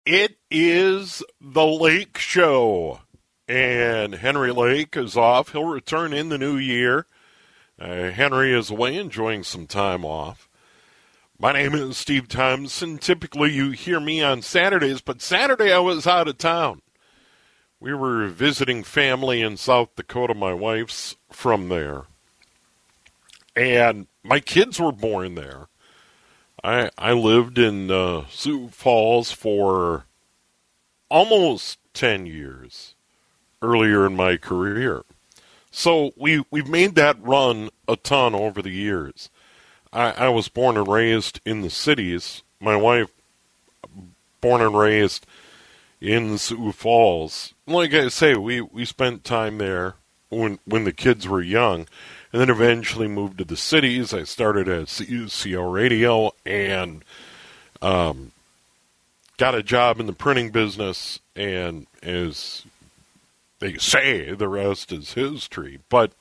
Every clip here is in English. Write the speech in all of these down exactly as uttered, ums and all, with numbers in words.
It is the Lake Show, and Henry Lake is off. He'll return in the new year. Uh, Henry is away enjoying some time off. My name is Steve Thompson. Typically you hear me on Saturdays, but Saturday I was out of town. We were visiting family in South Dakota. My wife's from there, and my kids were born there. I I lived in uh, Sioux Falls for almost ten years earlier in my career. So we, we've made that run a ton over the years. I, I was born and raised in the cities. My wife, born and raised in Sioux Falls. Like I say, we, we spent time there when when the kids were young. And then eventually moved to the cities. I started at C C O Radio and um, got a job in the printing business. And as they say, the rest is history. But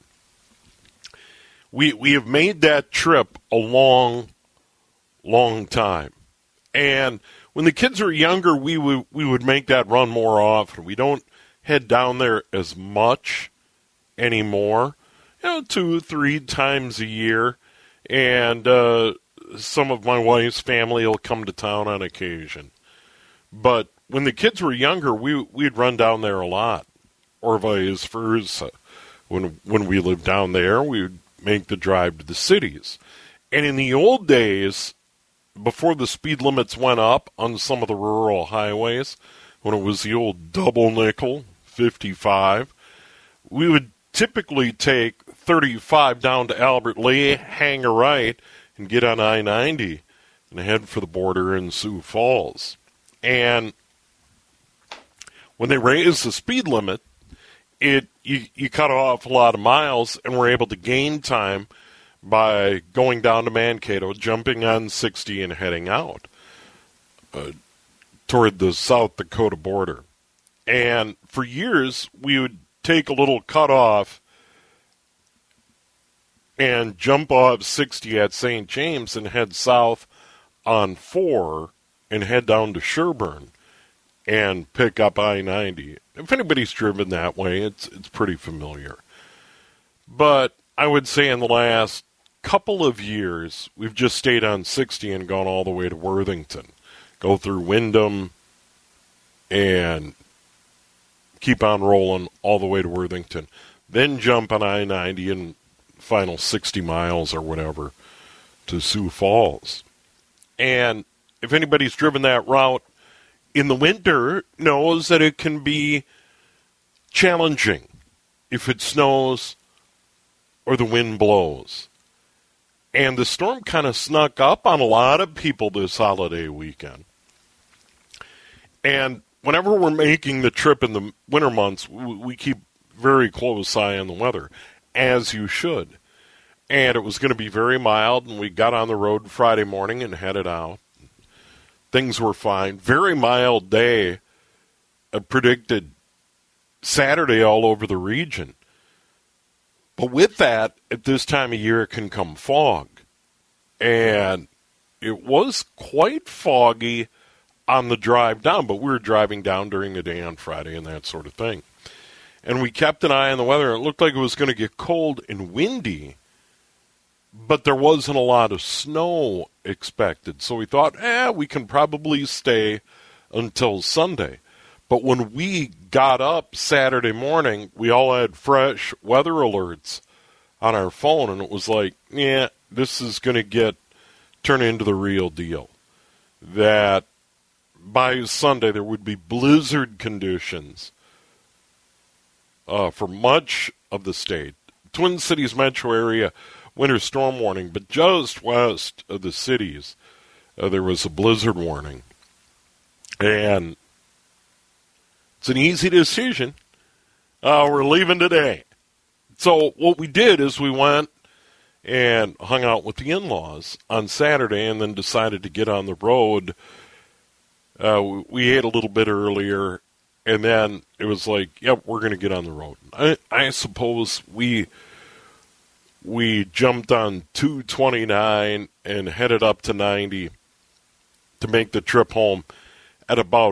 we we have made that trip a long, long time. And when the kids were younger, we would we would make that run more often. We don't head down there as much anymore. You know, two, three times a year, and uh, some of my wife's family will come to town on occasion. But when the kids were younger, we, we'd run down there a lot, or vice versa. When, when we lived down there, we would make the drive to the cities. And in the old days, before the speed limits went up on some of the rural highways, when it was the old double nickel, fifty-five, we would typically take thirty-five down to Albert Lea, hang a right, and get on I ninety and head for the border in Sioux Falls. And when they raised the speed limit, it you, you cut off a lot of miles and were able to gain time by going down to Mankato, jumping on sixty, and heading out uh, toward the South Dakota border. And for years, we would take a little cutoff and jump off sixty at Saint James and head south on four and head down to Sherburne and pick up I ninety. If anybody's driven that way, it's it's pretty familiar. But I would say in the last couple of years, we've just stayed on sixty and gone all the way to Worthington. Go through Windham and keep on rolling all the way to Worthington. Then jump on I ninety and final sixty miles or whatever to Sioux Falls. And if anybody's driven that route in the winter, knows that it can be challenging if it snows or the wind blows. And the storm kind of snuck up on a lot of people this holiday weekend. And whenever we're making the trip in the winter months, we keep very close eye on the weather, as you should. And it was going to be very mild, and we got on the road Friday morning and headed out. Things were fine. Very mild day, uh, predicted Saturday all over the region. But with that, at this time of year, it can come fog. And it was quite foggy on the drive down, but we were driving down during the day on Friday and that sort of thing. And we kept an eye on the weather. It looked like it was going to get cold and windy, but there wasn't a lot of snow expected. So we thought, eh, we can probably stay until Sunday. But when we got up Saturday morning, we all had fresh weather alerts on our phone, and it was like, yeah, this is going to get turn into the real deal. That by Sunday there would be blizzard conditions uh, for much of the state. Twin Cities metro area, winter storm warning, but just west of the cities, uh, there was a blizzard warning. And it's an easy decision. Uh, we're leaving today. So what we did is we went and hung out with the in-laws on Saturday and then decided to get on the road. Uh, we ate a little bit earlier, and then it was like, yep, we're going to get on the road. I, I suppose we we jumped on two twenty-nine and headed up to ninety to make the trip home at about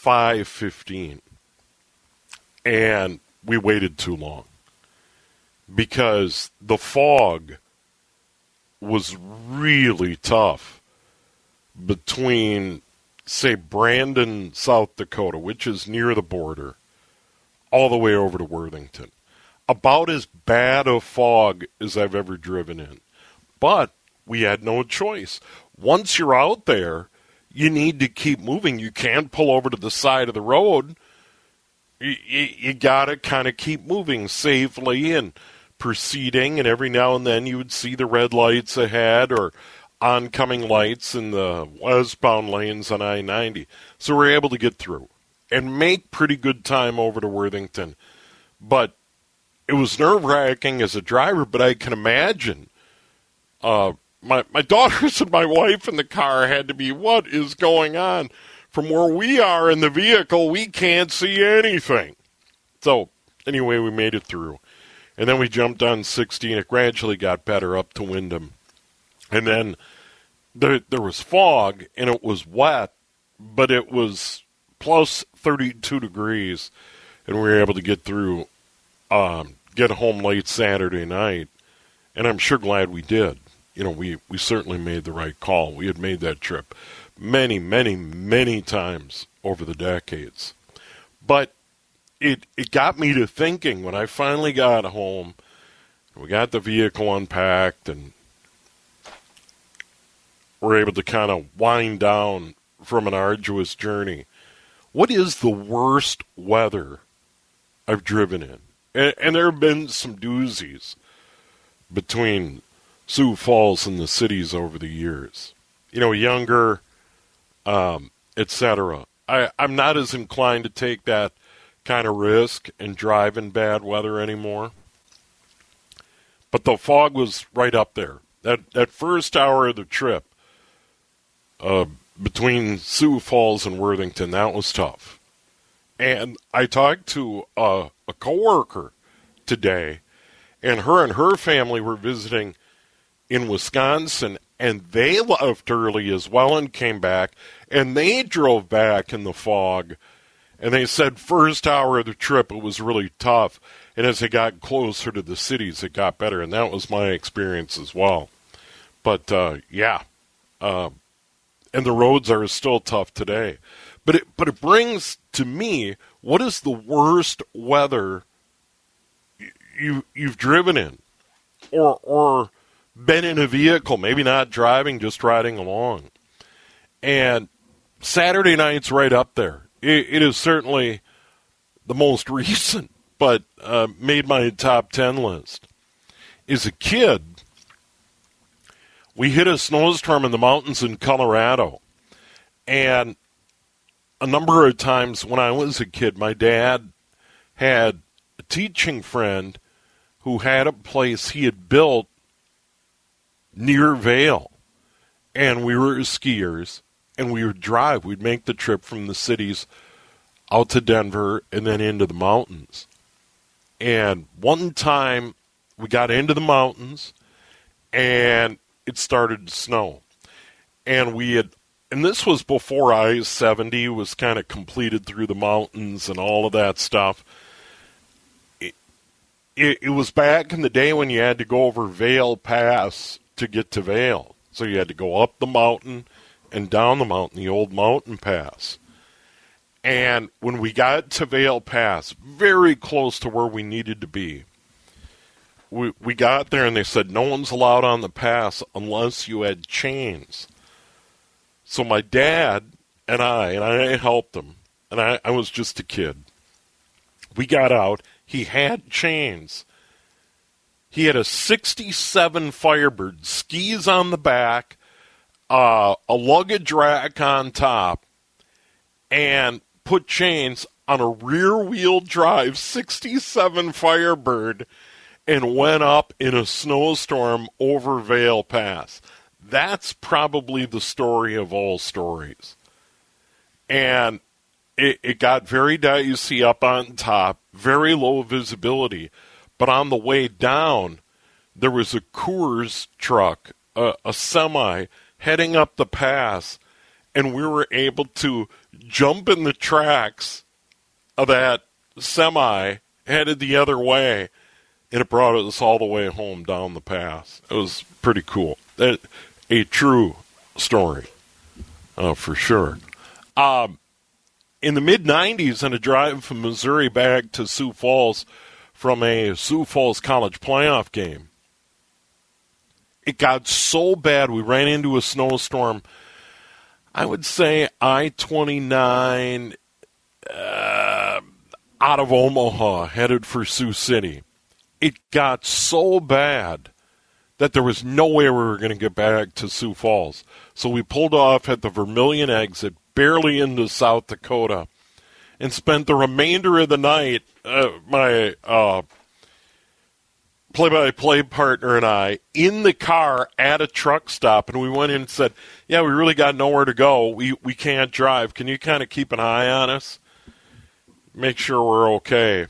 five fifteen, and we waited too long because the fog was really tough between, say, Brandon, South Dakota, which is near the border, all the way over to Worthington. About as bad a fog as I've ever driven in. But we had no choice. Once you're out there, you need to keep moving. You can't pull over to the side of the road. You, you, you got to kind of keep moving safely and proceeding, and every now and then you would see the red lights ahead or oncoming lights in the westbound lanes on I ninety. So we're able to get through and make pretty good time over to Worthington. But it was nerve-wracking as a driver, but I can imagine uh, my, my daughters and my wife in the car had to be, what is going on? From where we are in the vehicle, we can't see anything. So anyway, we made it through. And then we jumped on sixteen. It gradually got better up to Windham. And then there, there was fog, and it was wet, but it was plus thirty-two degrees, and we were able to get through, um, get home late Saturday night. And I'm sure glad we did. You know, we, we certainly made the right call. We had made that trip many, many, many times over the decades. But it it got me to thinking when I finally got home, we got the vehicle unpacked, and we're able to kind of wind down from an arduous journey. What is the worst weather I've driven in? And, and there have been some doozies between Sioux Falls and the cities over the years. You know, younger, um, et cetera. I, I'm not as inclined to take that kind of risk and drive in bad weather anymore. But the fog was right up there. That that first hour of the trip uh, between Sioux Falls and Worthington, that was tough. And I talked to a, a coworker today, and her and her family were visiting in Wisconsin, and they left early as well and came back, and they drove back in the fog. And they said first hour of the trip it was really tough, and as they got closer to the cities it got better, and that was my experience as well. But uh, yeah, uh, and the roads are still tough today. But it but it brings to me, what is the worst weather you you've driven in, or or been in a vehicle, maybe not driving, just riding along? And Saturday night's right up there. It is certainly the most recent, but uh, made my top ten list. As a kid, we hit a snowstorm in the mountains in Colorado. And a number of times when I was a kid, my dad had a teaching friend who had a place he had built near Vail. And we were skiers. And we would drive. We'd make the trip from the cities out to Denver and then into the mountains. And one time we got into the mountains and it started to snow. And we had, and this was before I seventy was kind of completed through the mountains and all of that stuff. It, it, it was back in the day when you had to go over Vail Pass to get to Vail. So you had to go up the mountain and down the mountain, the old mountain pass. And when we got to Vail Pass, very close to where we needed to be, we we got there and they said no one's allowed on the pass unless you had chains. So my dad and I, and I helped him, and I, I was just a kid. We got out. He had chains. He had a sixty-seven Firebird, skis on the back, Uh, a luggage rack on top, and put chains on a rear-wheel drive sixty-seven Firebird and went up in a snowstorm over Vail Pass. That's probably the story of all stories. And it, it got very dicey up on top, very low visibility, but on the way down, there was a Coors truck, a, a semi, heading up the pass, and we were able to jump in the tracks of that semi headed the other way, and it brought us all the way home down the pass. It was pretty cool. A, a true story, uh, for sure. Um, in the mid nineties, on a drive from Missouri back to Sioux Falls from a Sioux Falls College playoff game, it got so bad we ran into a snowstorm. I would say I twenty-nine uh, out of Omaha, headed for Sioux City. It got so bad that there was no way we were going to get back to Sioux Falls. So we pulled off at the Vermilion exit, barely into South Dakota, and spent the remainder of the night, uh, my uh, play-by-play partner and I, in the car at a truck stop, and we went in and said, yeah, we really got nowhere to go. We, we can't drive. Can you kind of keep an eye on us? Make sure we're okay.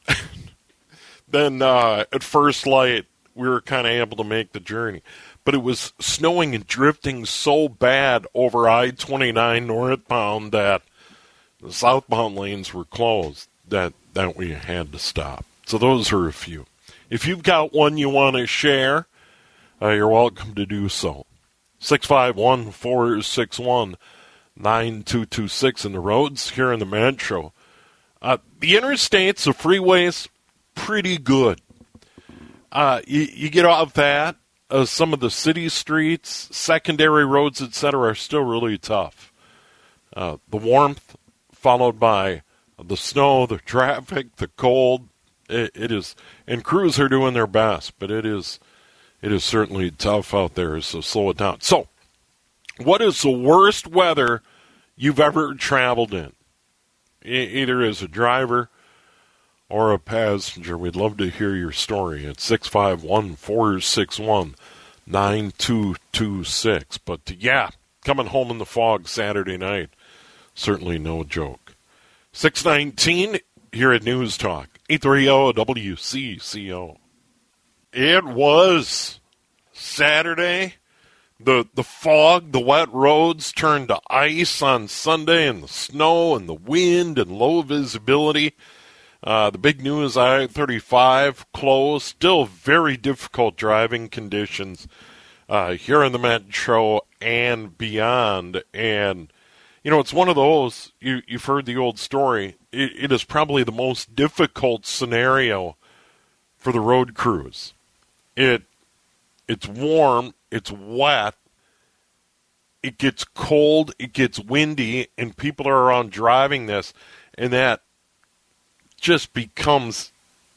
Then uh, at first light, we were kind of able to make the journey. But it was snowing and drifting so bad over I twenty-nine northbound that the southbound lanes were closed, that, that we had to stop. So those are a few. If you've got one you want to share, uh, you're welcome to do so. six five one, four six one, nine two two six in the roads here in the metro. Uh, the interstates, the freeways, pretty good. Uh, you, you get off that, uh, some of the city streets, secondary roads, et cetera, are still really tough. Uh, the warmth followed by the snow, the traffic, the cold, it, it is, and crews are doing their best, but it is, it is certainly tough out there, so slow it down. So, what is the worst weather you've ever traveled in? E- either as a driver or a passenger. We'd love to hear your story at six five one, four six one, nine two two six. But, yeah, coming home in the fog Saturday night, certainly no joke. six nineteen here at News Talk, eight thirty W C C O. It was Saturday. The the fog, the wet roads turned to ice on Sunday, and the snow and the wind and low visibility. Uh, the big news, I thirty-five closed. Still very difficult driving conditions uh, here in the metro and beyond. And, you know, it's one of those, you, you've heard the old story, it, it is probably the most difficult scenario for the road crews. It It's warm, it's wet, it gets cold, it gets windy, and people are around driving this, and that just becomes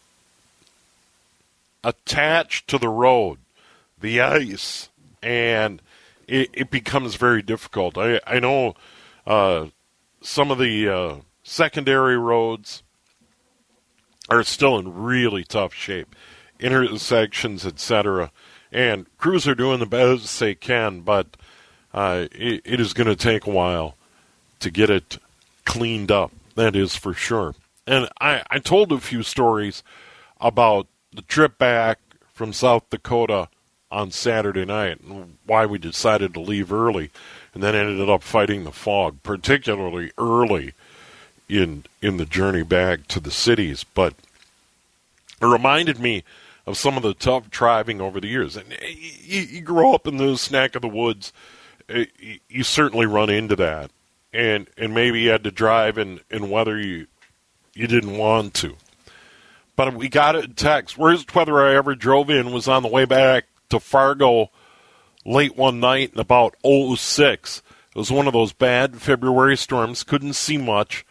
attached to the road, the ice, and it, it becomes very difficult. I, I know uh, some of the uh, secondary roads are still in really tough shape, intersections, et cetera, and crews are doing the best they can, but uh, it, it is going to take a while to get it cleaned up. That is for sure. And I, I told a few stories about the trip back from South Dakota on Saturday night and why we decided to leave early and then ended up fighting the fog, particularly early in in the journey back to the cities. But it reminded me of some of the tough driving over the years. And you, you grow up in this neck of the woods, you certainly run into that. And and maybe you had to drive in, in weather you you didn't want to. But we got a text. Worst weather I ever drove in was on the way back to Fargo late one night in about oh six. It was one of those bad February storms. Couldn't see much.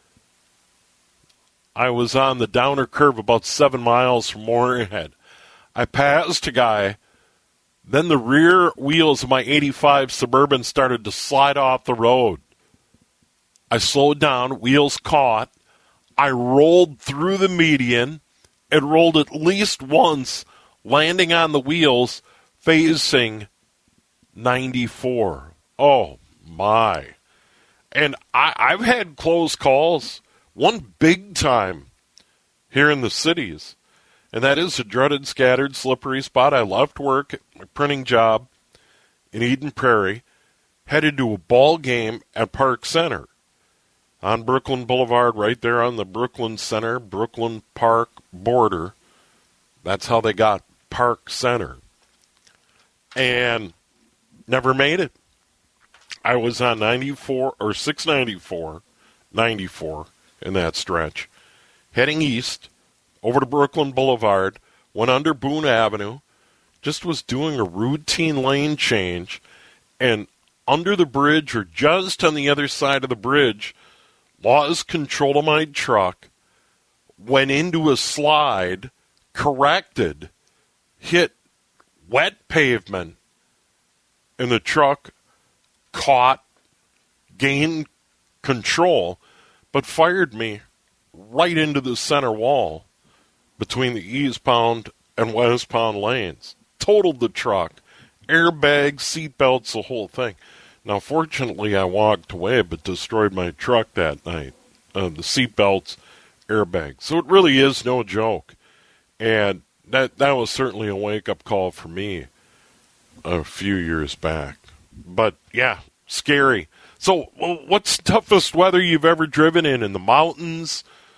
I was on the downer curve about seven miles from Moorhead. I passed a guy. Then the rear wheels of my eighty-five Suburban started to slide off the road. I slowed down, wheels caught. I rolled through the median and rolled at least once, landing on the wheels facing ninety-four. Oh, my. And I, I've had close calls, one big time here in the cities, and that is a dreaded, scattered, slippery spot. I left work, my printing job in Eden Prairie, headed to a ball game at Park Center. on Brooklyn Boulevard, right there on the Brooklyn Center, Brooklyn Park border. That's how they got Park Center. And never made it. I was on ninety-four or six ninety-four, ninety-four in that stretch, heading east over to Brooklyn Boulevard, went under Boone Avenue, just was doing a routine lane change, and under the bridge or just on the other side of the bridge, lost control of my truck, went into a slide, corrected, hit wet pavement, and the truck caught, gained control, but fired me right into the center wall between the eastbound and westbound lanes. Totaled the truck. Airbags, seatbelts, the whole thing. Now, fortunately, I walked away, but destroyed my truck that night. Uh, the seatbelts, airbags. So it really is no joke. And that that was certainly a wake-up call for me a few years back. But, yeah, scary. So what's the toughest weather you've ever driven in? In the mountains,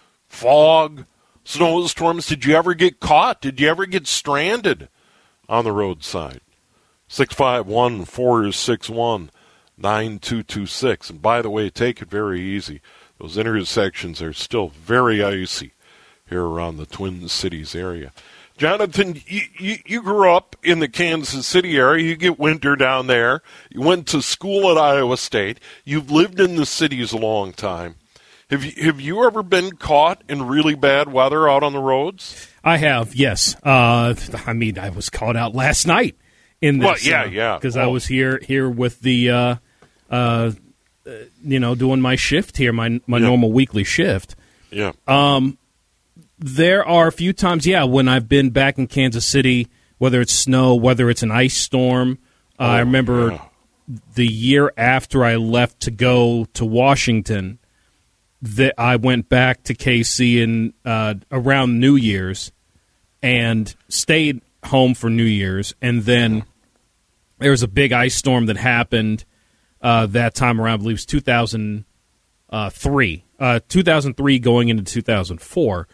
fog, snowstorms? Did you ever get caught? Did you ever get stranded on the roadside? six five one, four six one, nine two two six. And by the way, take it very easy. Those intersections are still very icy here around the Twin Cities area. Jonathan, you, you, you grew up in the Kansas City area. You get winter down there. You went to school at Iowa State. You've lived in the cities a long time. Have you, have you ever been caught in really bad weather out on the roads? I have, yes. Uh, I mean, I was caught out last night in this. Well, yeah, uh, yeah. Because oh. I was here here with the, uh, uh, you know, doing my shift here, my my yeah. normal weekly shift. Yeah. Um, there are a few times, yeah, when I've been back in Kansas City, whether it's snow, whether it's an ice storm. Uh, oh, I remember yeah. the year after I left to go to Washington, that I went back to K C in uh, around New Year's and stayed home for New Year's, and then there was a big ice storm that happened uh, that time around. I believe it was two thousand three, uh, two thousand three going into two thousand four.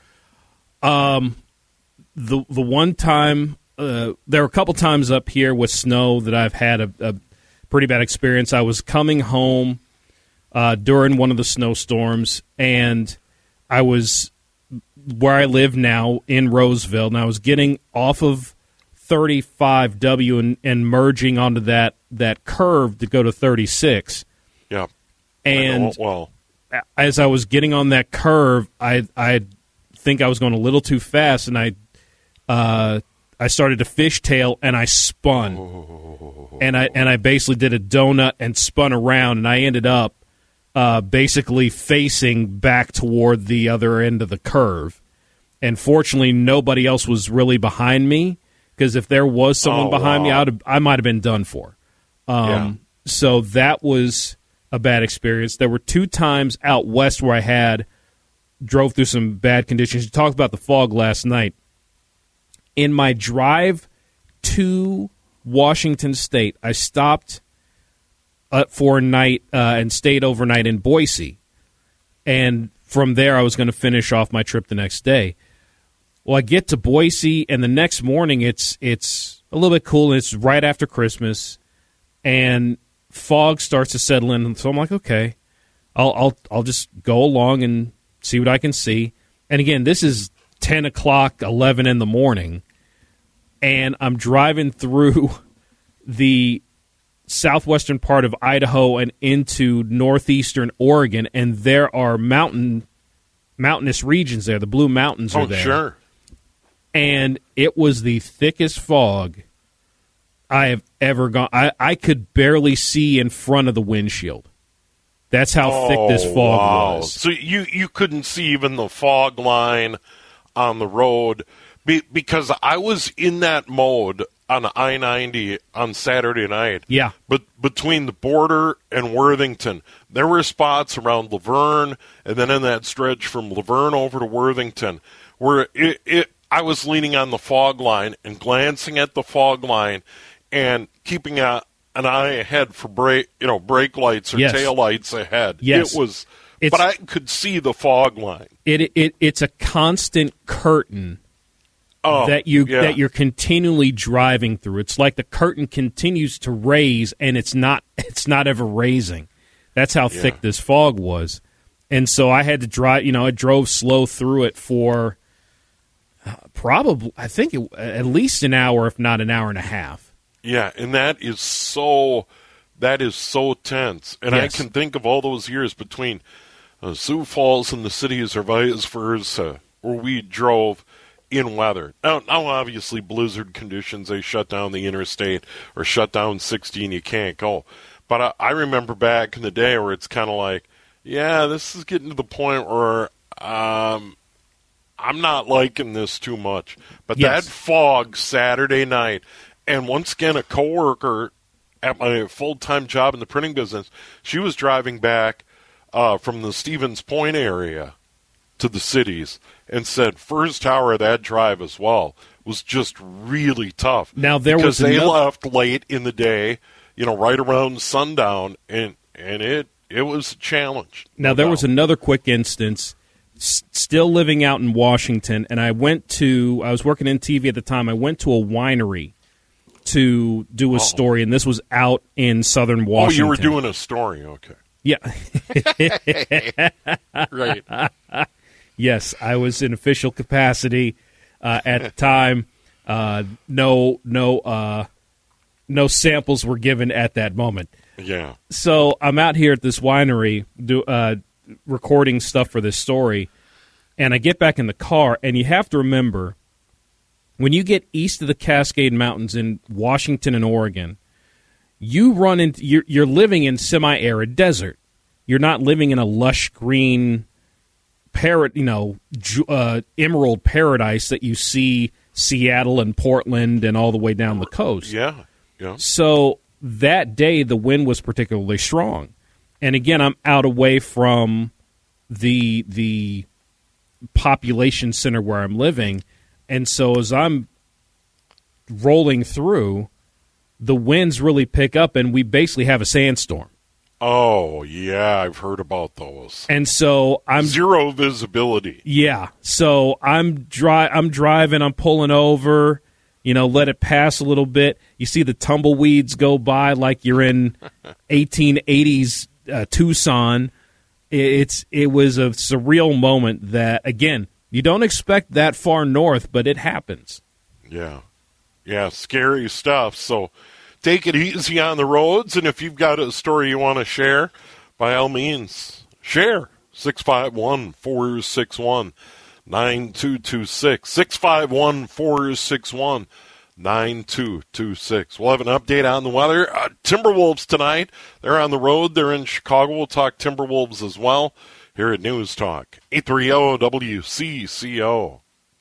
Um, the the one time uh, there were a couple times up here with snow that I've had a, a pretty bad experience. I was coming home uh, during one of the snowstorms, and I was where I live now in Roseville, and I was getting off of thirty-five W and, and merging onto that, that curve to go to thirty-six. Yeah. And well, as I was getting on that curve, I I think I was going a little too fast, and I uh, I started to fishtail, and I spun, oh. and I and I basically did a donut and spun around, and I ended up uh, basically facing back toward the other end of the curve. And fortunately, nobody else was really behind me, because if there was someone oh, behind wow. me, I would I might have been done for. Um, yeah. So that was a bad experience. There were two times out west where I had drove through some bad conditions. You talked about the fog last night. In my drive to Washington State, I stopped uh, for a night uh, and stayed overnight in Boise. And from there, I was going to finish off my trip the next day. Well, I get to Boise, and the next morning, it's it's a little bit cool. It's right after Christmas, and fog starts to settle in. So I'm like, okay, I'll I'll I'll just go along and see what I can see. And again, this is ten o'clock, eleven in the morning, and I'm driving through the southwestern part of Idaho and into northeastern Oregon, and there are mountain mountainous regions there. The Blue Mountains are oh, there. Sure. And it was the thickest fog I have ever gone. I, I could barely see in front of the windshield. That's how oh, thick this fog wow. was. So you, you couldn't see even the fog line on the road be, because I was in that mode on I ninety on Saturday night. Yeah. But between the border and Worthington, there were spots around Laverne and then in that stretch from Laverne over to Worthington where it, it I was leaning on the fog line and glancing at the fog line and keeping a, an eye ahead for brake, you know, brake lights or yes. tail lights ahead. Yes. It was It's, but I could see the fog line. It it it's a constant curtain oh, that you yeah. that you're continually driving through. It's like the curtain continues to raise, and it's not it's not ever raising. That's how Yeah. thick this fog was. And so I had to drive, you know, I drove slow through it for uh, probably, I think, it, at least an hour, if not an hour and a half. Yeah, and that is so, that is so tense. And Yes. I can think of all those years between uh, Sioux Falls and the cities or vice versa, where we drove in weather. Now, now, obviously, blizzard conditions, they shut down the interstate or shut down sixty and you can't go. But I, I remember back in the day where it's kind of like, yeah, this is getting to the point where um, I'm not liking this too much. But Yes. that fog Saturday night, and once again, a coworker at my full-time job in the printing business, she was driving back uh, from the Stevens Point area to the cities and said first hour of that drive as well was just really tough. Now, there because was they another- left late in the day, you know, right around sundown, and, and it it was a challenge. Now, no there doubt. was another quick instance, s- still living out in Washington, and I went to, I was working in T V at the time, I went to a winery to do a Oh. story, and this was out in southern Oh, Washington. you were doing a story, okay. Yeah. Right. Yes, I was in official capacity uh, at the time. Uh, no, no, uh, no samples were given at that moment. Yeah. So I'm out here at this winery do, uh, recording stuff for this story, and I get back in the car, and you have to remember, when you get east of the Cascade Mountains in Washington and Oregon, you run into you're, you're living in semi-arid desert. You're not living in a lush green, parrot, you know, ju- uh, emerald paradise that you see Seattle and Portland and all the way down the coast. Yeah. Yeah. So that day, the wind was particularly strong. And again, I'm out away from the the population center where I'm living. And so as I'm rolling through, the winds really pick up, and we basically have a sandstorm. Oh, yeah, I've heard about those. And so I'm Zero visibility. Yeah. So I'm dri- I'm driving, I'm pulling over, you know, let it pass a little bit. You see the tumbleweeds go by like you're in eighteen eighties uh, Tucson. It's it was a surreal moment that, again, you don't expect that far north, but it happens. Yeah. Yeah, scary stuff. So take it easy on the roads, and if you've got a story you want to share, by all means, share. six five one, four six one, nine two two six. six five one, four six one, nine two two six. We'll have an update on the weather. Uh, Timberwolves tonight. They're on the road. They're in Chicago. We'll talk Timberwolves as well here at News Talk. eight thirty W C C O.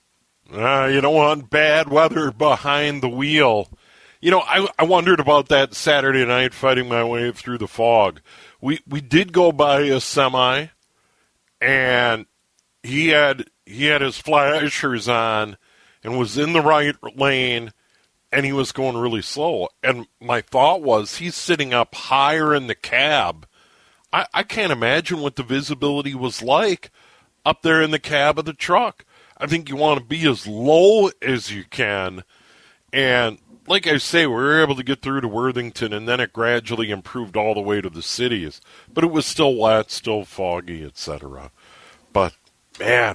Uh, you don't want bad weather behind the wheel. You know, I, I wondered about that Saturday night fighting my way through the fog. We we did go by a semi, and he had he had his flashers on and was in the right lane, and he was going really slow. And my thought was, he's sitting up higher in the cab. I, I can't imagine what the visibility was like up there in the cab of the truck. I think you want to be as low as you can. And like I say, we were able to get through to Worthington, and then it gradually improved all the way to the cities. But it was still wet, still foggy, et cetera. But, man,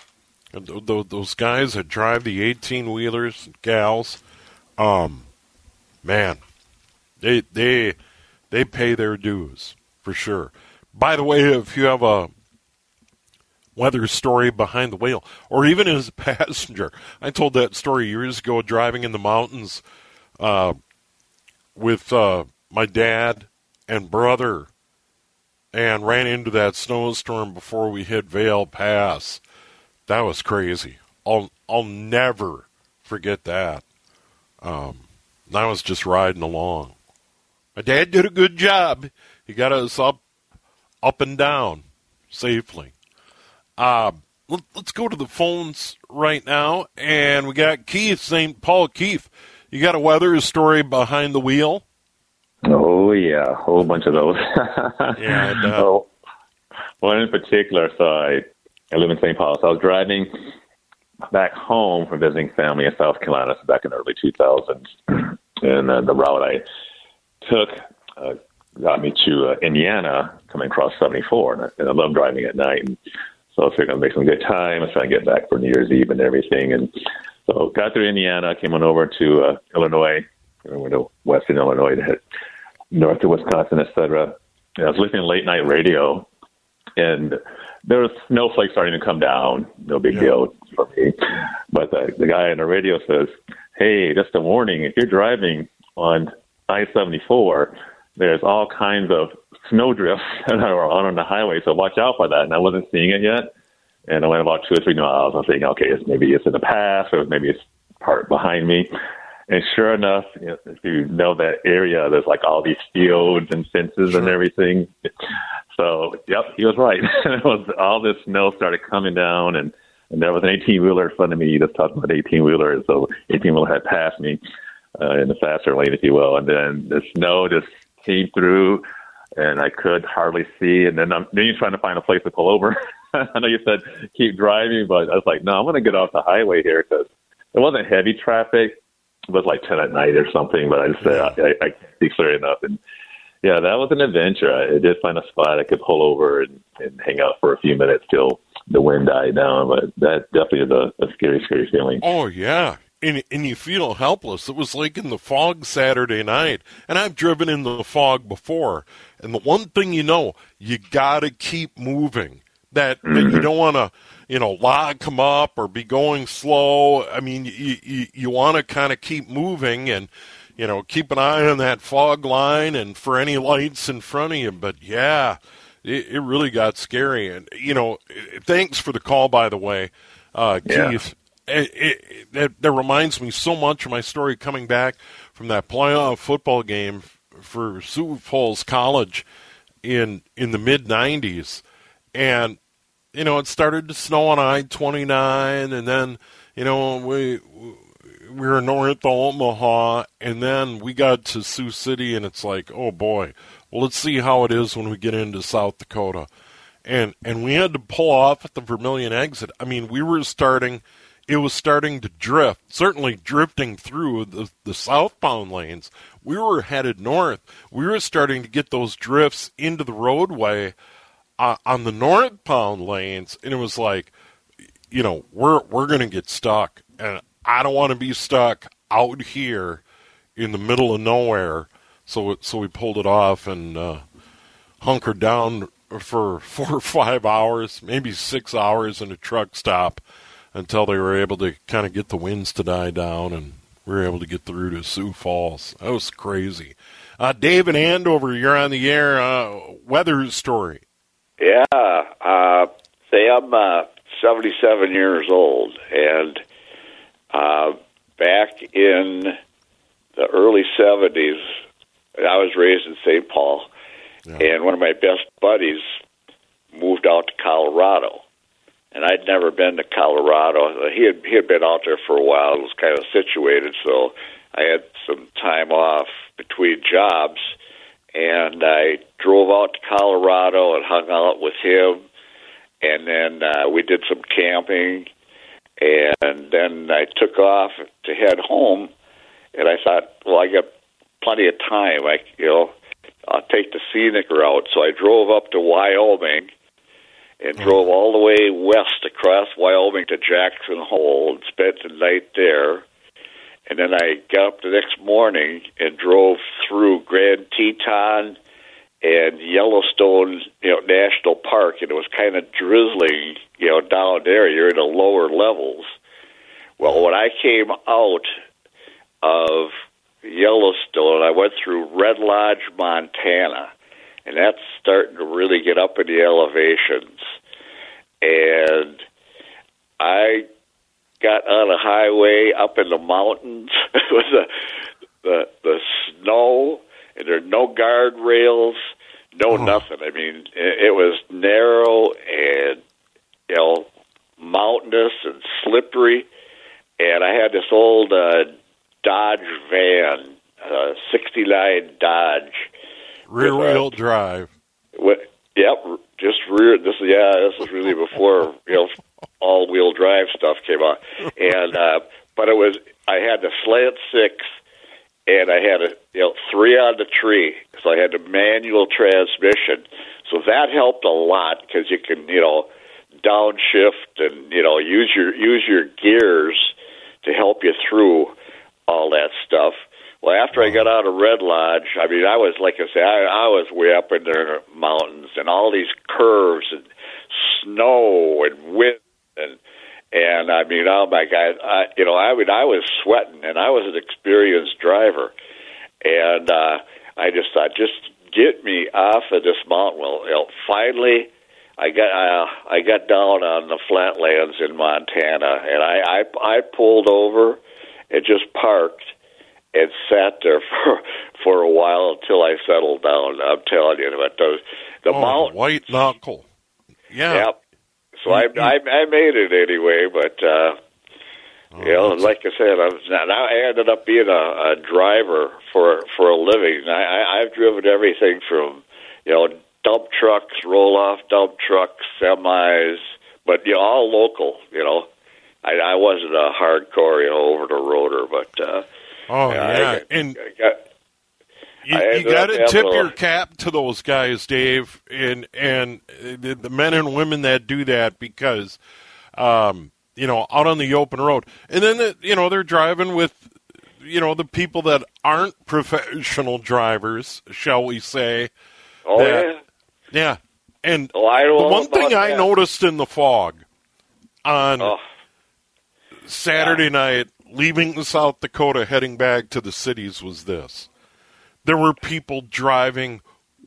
those guys that drive the eighteen-wheelers, gals, um, man, they they they pay their dues, for sure. By the way, if you have a weather story behind the wheel, or even as a passenger. I told that story years ago, driving in the mountains uh, with uh, my dad and brother, and ran into that snowstorm before we hit Vail Pass. That was crazy. I'll I'll never forget that. Um, I was just riding along. My dad did a good job. He got us up, up and down safely. Uh, let, let's go to the phones right now, and we got Keith, Saint Paul. Keith, you got a weather story behind the wheel? Oh, yeah, a whole bunch of those. Yeah, I bet. Oh, Well, in particular, so I, I live in Saint Paul, so I was driving back home from visiting family in South Carolina so back in the early two thousands. And uh, the route I took uh, got me to uh, Indiana, coming across seventy-four. And I, and I love driving at night. And so I was figuring I'd make some good time. I was trying to get back for New Year's Eve and everything. And so got through Indiana, came on over to uh, Illinois, I went to Western Illinois to hit north to Wisconsin, et cetera. And I was listening to late night radio, and there was snowflakes starting to come down. No big yeah. deal for me. But the, the guy on the radio says, hey, just a warning, if you're driving on I seventy-four, there's all kinds of snowdrifts that are on, on the highway, so watch out for that. And I wasn't seeing it yet. And I went about two or three miles. I was thinking, okay, it's, maybe it's in the past, or maybe it's part behind me. And sure enough, you know, if you know that area, there's like all these fields and fences sure. and everything. So, yep, he was right. It was all this snow started coming down, and, and there was an eighteen-wheeler in front of me. You just talked about eighteen-wheeler, and so eighteen-wheeler had passed me uh, in the faster lane, if you will. And then the snow just came through, and I could hardly see. And then, I'm, then you're trying to find a place to pull over. I know you said keep driving, but I was like, no, I'm going to get off the highway here because it wasn't heavy traffic. It was like ten at night or something, but I just said, I, I can't see clear enough. And yeah, that was an adventure. I did find a spot I could pull over and, and hang out for a few minutes till the wind died down, but that definitely is a, a scary, scary feeling. Oh, yeah. And, and you feel helpless. It was like in the fog Saturday night, and I've driven in the fog before. And the one thing you know, you got to keep moving. That, mm-hmm. that you don't want to, you know, lock them up or be going slow. I mean, you you, you want to kind of keep moving and, you know, keep an eye on that fog line and for any lights in front of you. But, yeah, it, it really got scary. And, you know, thanks for the call, by the way, uh, yeah. Keith. It, it, that, that reminds me so much of my story coming back from that playoff football game for Sioux Falls College in in the mid nineties. And, you know, it started to snow on I twenty-nine, and then, you know, we we were north of Omaha, and then we got to Sioux City, and it's like, oh, boy, well, let's see how it is when we get into South Dakota. And and we had to pull off at the Vermilion exit. I mean, we were starting, it was starting to drift, certainly drifting through the, the southbound lanes. We were headed north. We were starting to get those drifts into the roadway Uh, on the northbound lanes, and it was like, you know, we're we're going to get stuck, and I don't want to be stuck out here in the middle of nowhere. So so we pulled it off and uh, hunkered down for four or five hours, maybe six hours in a truck stop until they were able to kind of get the winds to die down, and we were able to get through to Sioux Falls. That was crazy. Uh, David Andover, you're on the air. Uh, weather story. Yeah, uh, say I'm uh, seventy-seven years old, and uh, back in the early seventies, I was raised in Saint Paul, yeah. and one of my best buddies moved out to Colorado, and I'd never been to Colorado. He had he had been out there for a while. It was kind of situated, so I had some time off between jobs. And I drove out to Colorado and hung out with him, and then uh, we did some camping, and then I took off to head home, and I thought, well, I got plenty of time. I, you know, I'll take the scenic route. So I drove up to Wyoming and drove all the way west across Wyoming to Jackson Hole and spent the night there. And then I got up the next morning and drove through Grand Teton and Yellowstone, you know, National Park, and it was kind of drizzling, you know, down there. You're in the lower levels. Well, when I came out of Yellowstone, I went through Red Lodge, Montana, and that's starting to really get up in the elevations. And I got on a highway up in the mountains with the, the the snow, and there are no guardrails, no oh. nothing. I mean, it, it was narrow and, you know, mountainous and slippery. And I had this old uh, Dodge van, uh, sixty-nine Dodge. Rear-wheel drive. With, yep, just rear. This is yeah. This is really before you know all-wheel drive stuff came out, and uh, but it was I had the slant six, and I had a you know three on the tree, so I had a manual transmission. So that helped a lot because you can you know downshift and you know use your use your gears to help you through all that stuff. Well, after I got out of Red Lodge, I mean, I was, like I say, I, I was way up in the mountains and all these curves and snow and wind and, and I mean, oh my God, I, you know, I mean, I was sweating and I was an experienced driver. And uh, I just thought, just get me off of this mountain. Well, you know, finally, I got uh, I got down on the flatlands in Montana, and I, I, I pulled over and just parked and sat there for for a while until I settled down. I'm telling you, but the the oh, mountain white knuckle, yeah. Yep. So I, I I made it anyway, but uh, oh, you know, like I said, I was, now I ended up being a, a driver for for a living. I, I I've driven everything from you know dump trucks, roll off dump trucks, semis, but you know all local. You know, I, I wasn't a hardcore you know over the roader, but. Uh, Oh, yeah, yeah. I, and I got, you, I you got to tip a, your cap to those guys, Dave, and and the, the men and women that do that because, um, you know, out on the open road. And then, the, you know, they're driving with, you know, the people that aren't professional drivers, shall we say. Oh, that, yeah. Yeah. And oh, I the know one thing that. I noticed in the fog on oh. Saturday yeah. night, leaving South Dakota, heading back to the cities, was this. There were people driving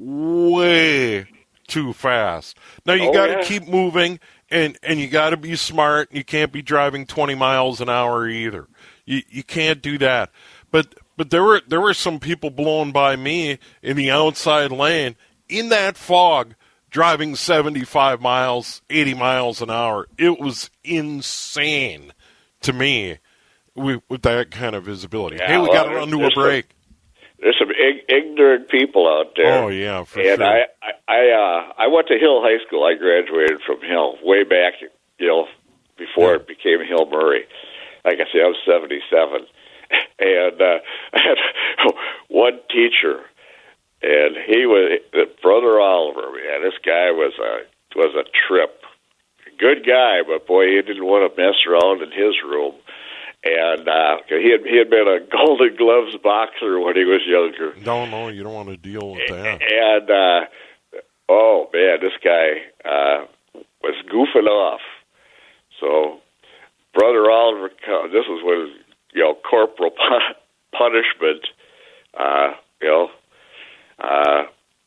way too fast. Now, you oh, got to yeah. keep moving, and, and you got to be smart. You can't be driving twenty miles an hour either. You you can't do that. But but there were there were some people blowing by me in the outside lane in that fog, driving seventy-five miles, eighty miles an hour. It was insane to me. With, with that kind of visibility. Yeah, hey, we well, got to run to a break. Some, there's some ig- ignorant people out there. Oh, yeah, for and sure. I, I, I, uh, I went to Hill High School. I graduated from Hill way back, you know, before yeah. it became Hill Murray. Like I said, I was seventy-seven. And uh, I had one teacher, and he was, Brother Oliver, man, this guy was a, was a trip. Good guy, but boy, he didn't want to mess around in his room. And uh, he had he had been a Golden Gloves boxer when he was younger. No, no, you don't want to deal with that. And uh, oh man, this guy uh, was goofing off. So, Brother Oliver, this was when you know corporal punishment. Uh, you know, uh,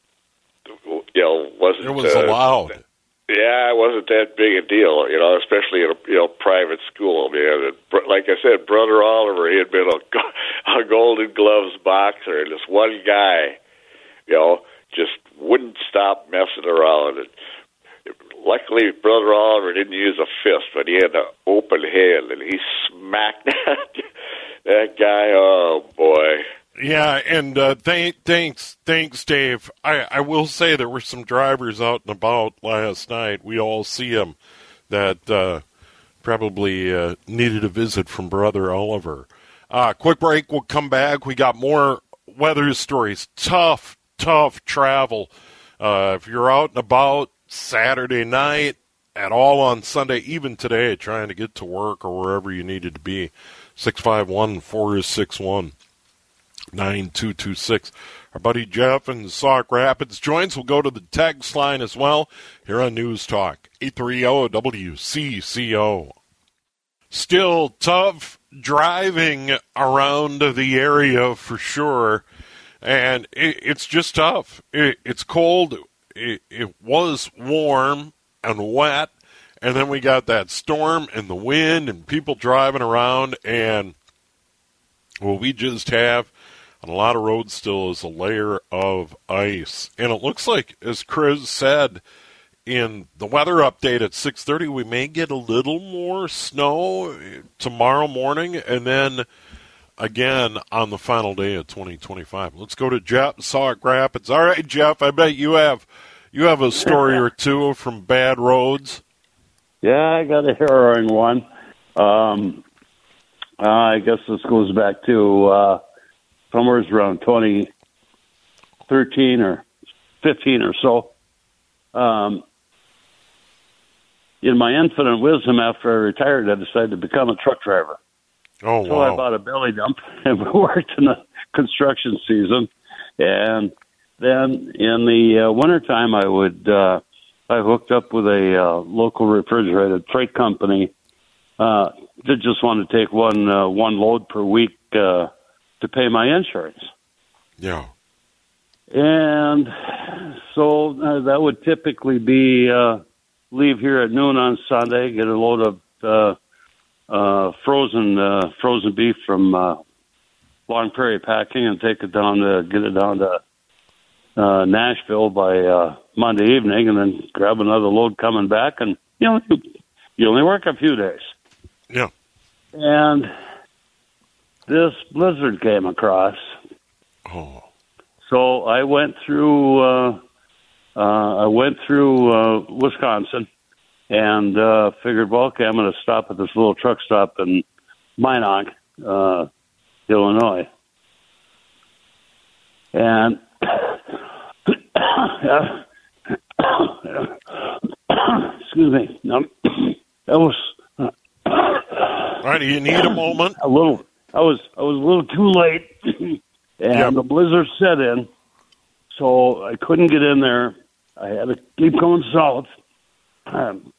you know wasn't it was uh, allowed. Yeah, it wasn't that big a deal, you know, especially in a you know private school. Man, like I said, Brother Oliver, he had been a, a Golden Gloves boxer, and this one guy, you know, just wouldn't stop messing around. And luckily, Brother Oliver didn't use a fist, but he had an open hand, and he smacked that, that guy. Oh boy. Yeah, and uh, th- thanks, thanks, Dave. I, I will say there were some drivers out and about last night. We all see them that uh, probably uh, needed a visit from Brother Oliver. Uh, quick break. We'll come back. We got more weather stories. Tough, tough travel. Uh, if you're out and about Saturday night, at all on Sunday, even today, trying to get to work or wherever you needed to be, six five one, four six one. nine two two six. Our buddy Jeff in Sauk Rapids joins. We'll go to the text line as well here on News Talk eight thirty W C C O. Still tough driving around the area for sure, and it, it's just tough. It, it's cold. It, it was warm and wet, and then we got that storm and the wind and people driving around, and well, we just have on a lot of roads still is a layer of ice. And it looks like, as Chris said in the weather update at six thirty, we may get a little more snow tomorrow morning and then again on the final day of twenty twenty-five. Let's go to Jeff, Sauk Rapids. All right, Jeff, I bet you have you have a story or two from bad roads? Yeah, I got a harrowing one. Um, uh, I guess this goes back to uh, somewhere around twenty thirteen or fifteen or so. Um, in my infinite wisdom, after I retired, I decided to become a truck driver. Oh, so wow. I bought a belly dump and we worked in the construction season. And then in the uh, wintertime, I would uh, I hooked up with a uh, local refrigerated freight company uh, that just wanted to take one uh, one load per week uh, to pay my insurance. Yeah. And so uh, that would typically be uh, leave here at noon on Sunday, get a load of uh, uh, frozen uh, frozen beef from uh, Long Prairie Packing and take it down to get it down to uh, Nashville by uh, Monday evening, and then grab another load coming back. And you know, you, you only work a few days. Yeah. And this blizzard came across. Oh. So I went through. Uh, uh, I went through uh, Wisconsin, and uh, figured, well, okay, I'm going to stop at this little truck stop in Minot, uh, Illinois, and excuse me, um, that was. Uh, All right, you need a moment. A little. I was. I was a little too late. And yep. The blizzard set in, so I couldn't get in there. I had to keep going south, um,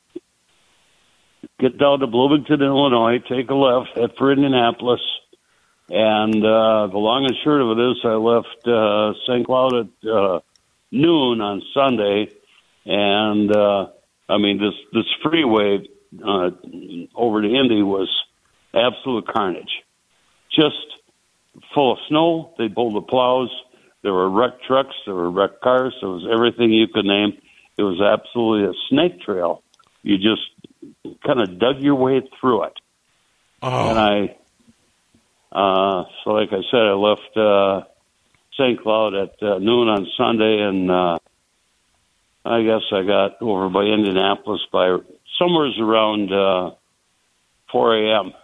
get down to Bloomington, Illinois, take a left, head for Indianapolis. And uh, the long and short of it is I left uh, Saint Cloud at uh, noon on Sunday. And, uh, I mean, this, this freeway uh, over to Indy was absolute carnage. Just full of snow. They pulled the plows. There were wrecked trucks. There were wrecked cars. There was everything you could name. It was absolutely a snake trail. You just kind of dug your way through it. Oh. And I, uh, so like I said, I left uh, Saint Cloud at uh, noon on Sunday, and uh, I guess I got over by Indianapolis by somewhere around uh, four a.m.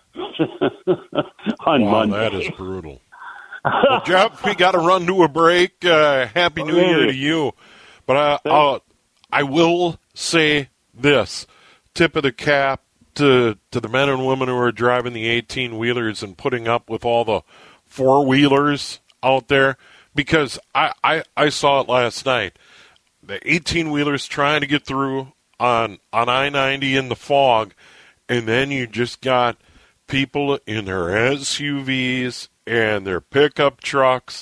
on wow, Monday. That is brutal. Well, Jeff, we got to run to a break. Uh, Happy New Year to you. But I, I'll, I will say this. Tip of the cap to, to the men and women who are driving the eighteen-wheelers and putting up with all the four-wheelers out there. Because I, I, I saw it last night. The eighteen-wheelers trying to get through on, on I ninety in the fog. And then you just got people in their S U Vs and their pickup trucks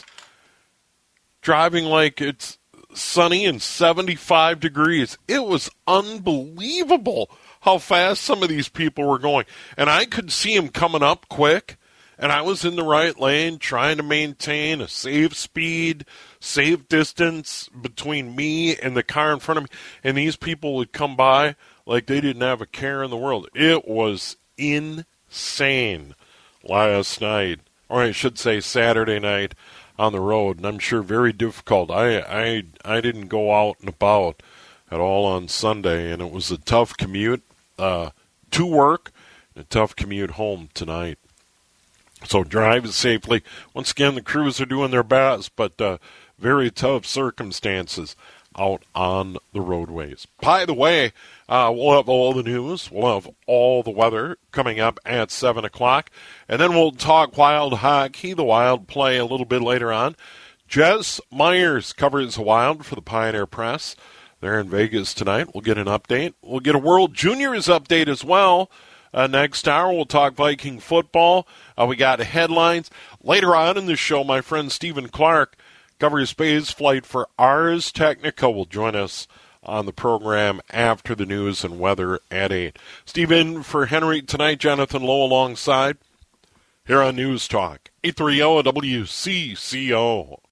driving like it's sunny and seventy-five degrees. It was unbelievable how fast some of these people were going. And I could see them coming up quick, and I was in the right lane trying to maintain a safe speed, safe distance between me and the car in front of me. And these people would come by like they didn't have a care in the world. It was insane last night, or I should say Saturday night on the road, and I'm sure very difficult. I I I didn't go out and about at all on Sunday, and it was a tough commute uh, to work, and a tough commute home tonight. So drive safely. Once again, the crews are doing their best, but uh, very tough circumstances out on the roadways. By the way, uh, we'll have all the news. We'll have all the weather coming up at seven o'clock. And then we'll talk Wild hockey, the Wild play a little bit later on. Jess Myers covers the Wild for the Pioneer Press. They're in Vegas tonight. We'll get an update. We'll get a World Juniors update as well. Uh, next hour, we'll talk Viking football. Uh, we got headlines. Later on in the show, my friend Stephen Clark covers space flight for Ars Technica, will join us on the program after the news and weather at eight. Stephen for Henry tonight, Jonathan Lowe alongside here on News Talk, eight thirty W C C O.